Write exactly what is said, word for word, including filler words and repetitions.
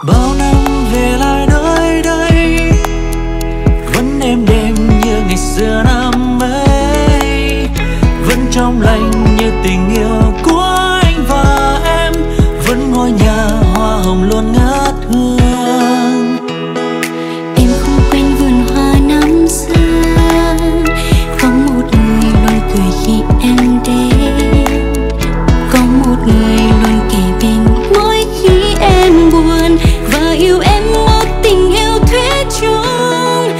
Bao năm về lại nơi đây vẫn êm đềm như ngày xưa năm ấy, vẫn trong lành